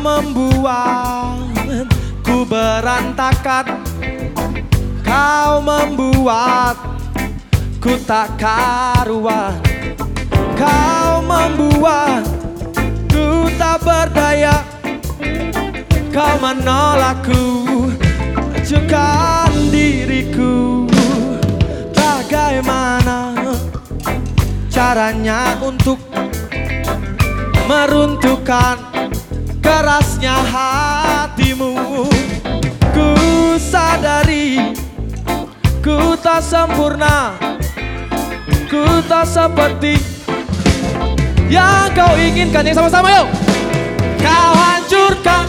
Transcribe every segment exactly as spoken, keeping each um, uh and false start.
membuatku berantakan. Kau membuatku tak karuan. Kau membuatku tak berdaya. Kau menolakku, ajukan diriku. Bagaimana caranya untuk meruntuhkan kerasnya hatimu? Ku sadari ku tak sempurna, ku tak seperti yang kau inginkan. Yang sama-sama yuk. Kau hancurkan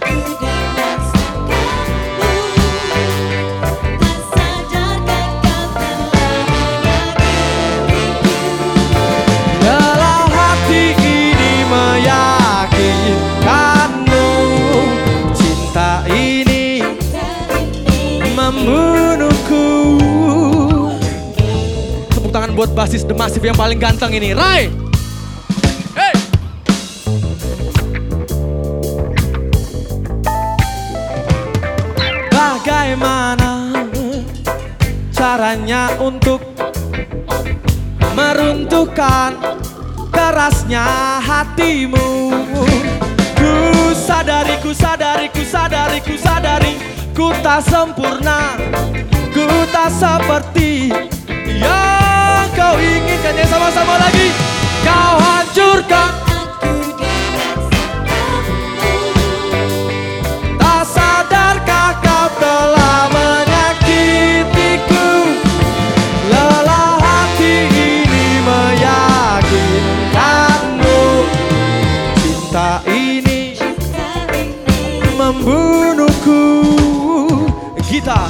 dalam hati ini, meyakinkanmu cinta ini membunuhku. Tepuk tangan buat basis The Massive yang paling ganteng ini, Rai. Hey. Bagaimana caranya untuk meruntuhkan kerasnya hatimu? Ku sadari, ku sadari, ku sadari, ku sadari, ku tak sempurna, ku tak seperti yang kau inginkan. Ya, sama-sama lagi. Kau hancurkan, tak sadarkah kau telah menyakitiku? Lelah hati ini meyakinkanmu cinta ini membunuhku. Gitar.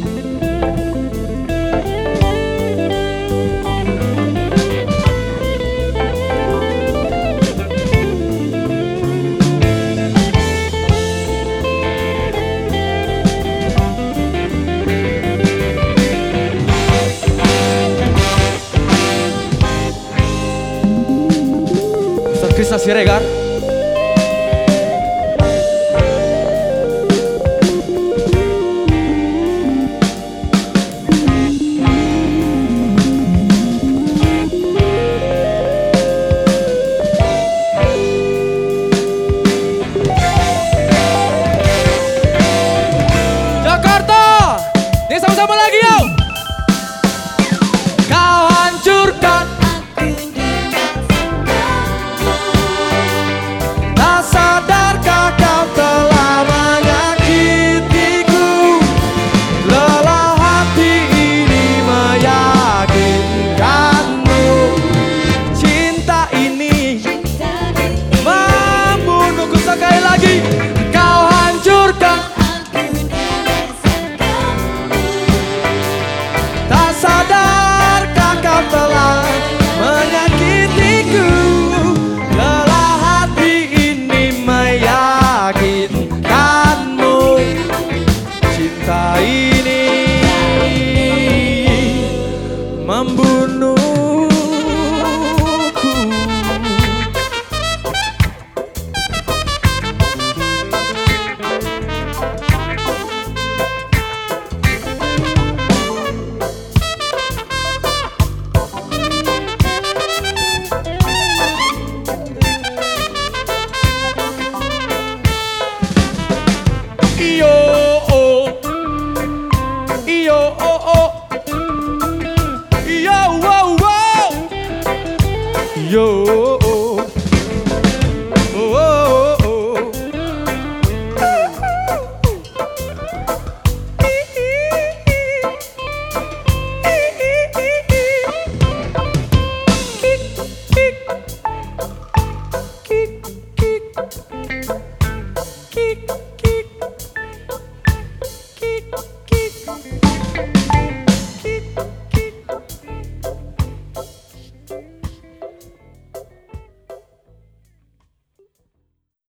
Mister Krishna Siregar. Sama-sama lagi yuk. Kau hancurkan, tak sadarkah kau telah menyakitiku? Lelah hati ini meyakinkanmu cinta ini membunuhku. Sekali lagi. Kau hancurkan, sadarkah kau telah menyakitiku? Lelah hati ini meyakinkanmu cinta ini membunuhku. Iyo oh, iyo oh oh, iyo wow wow, yo.